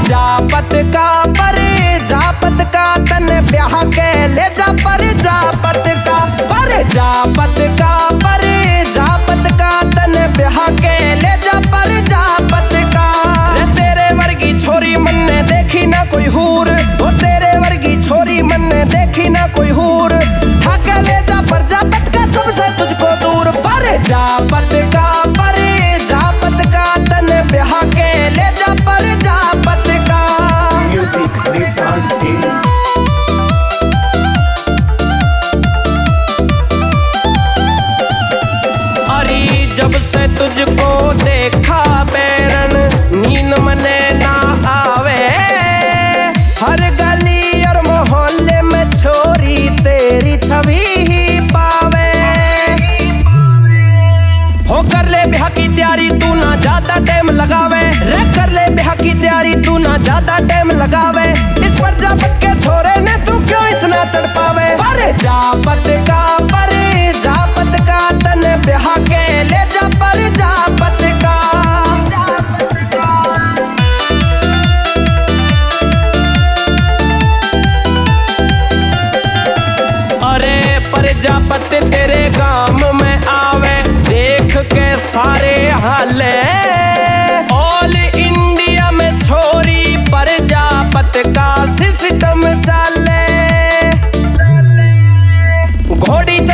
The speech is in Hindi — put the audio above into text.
जापत का परे जापत का तन ब्याह के ले जा पर जापत का परे जापत का परे जापत का तन ब्याह के ले जा पर जापत का। रे तेरे वर्गी छोरी मन ने देखी ना कोई हूर, वो तेरे वर्गी छोरी मन ने देखी ना कोई हूर। ठाके ले जा पर जापत का सबसे तुझको दूर। परे जापत का परे जापत का तन ब्याह के ले जा पर जापत का। Music Lisansi। जब से तुझको देखा बैरन नींद मने ना आवे। हर गली और मोहल्ले में छोरी तेरी छवि ही पावे। हो कर ले ब्याह की तैयारी तू ना ज्यादा टाइम लगावे। रे कर ले ब्याह की तैयारी तू ना ज्यादा टाइम लगावे। इस पर जापत के छोरे ने तू क्यों इतना तड़पावे। परे जापत का परे जापत का तन ब्याह के ले जा पर जापत का। अरे पर जापत तेरे गांव में आवे देख के सारे हाले। ऑल इंडिया में छोरी पर जापत का सिस्टम चले। घोड़ी